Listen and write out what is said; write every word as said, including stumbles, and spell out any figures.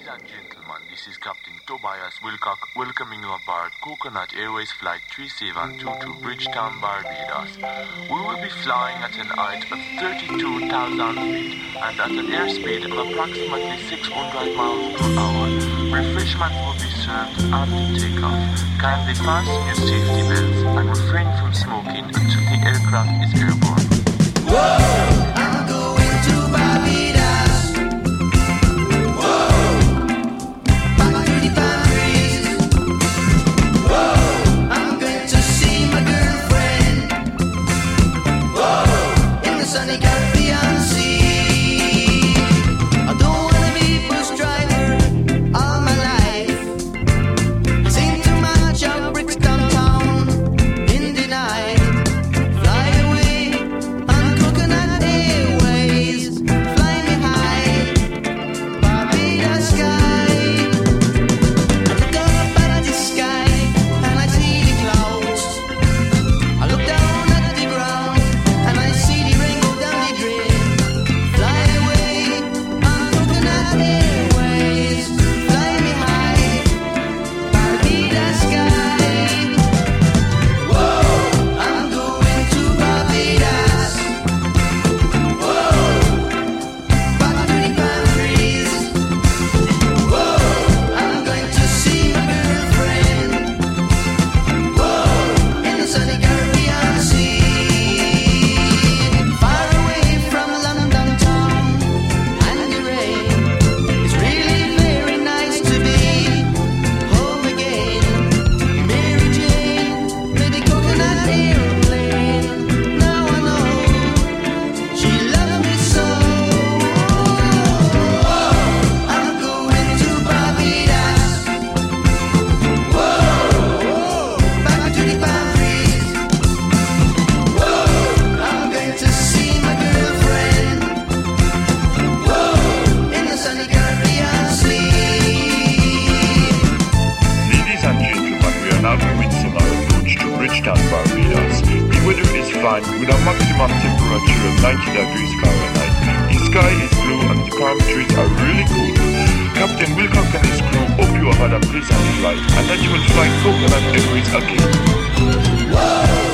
Ladies and gentlemen, this is Captain Tobias Wilcock welcoming you aboard Coconut Airways Flight three seven two to Bridgetown, Barbados. We will be flying at an height of thirty-two thousand feet and at an airspeed of approximately six hundred miles per hour. Refreshments will be served after takeoff. Kindly fasten your safety belts and refrain from smoking until the aircraft is airborne. Whoa! I'm going to Barbados. Sunny Caribbean Sea. I don't wanna be bus driver all my life. Seen too much of Brixton town in the night. Fly away on Coconut Airways. Fly me high, Barbados sky. I look up at the sky and I see the clouds. I look down at the ground and I see the rain. With a maximum temperature of ninety degrees Fahrenheit. The sky is blue and the palm trees are really cool. Captain Wilcock and his crew hope you have had a pleasant flight and that you will fly Coconut Airways again. Whoa!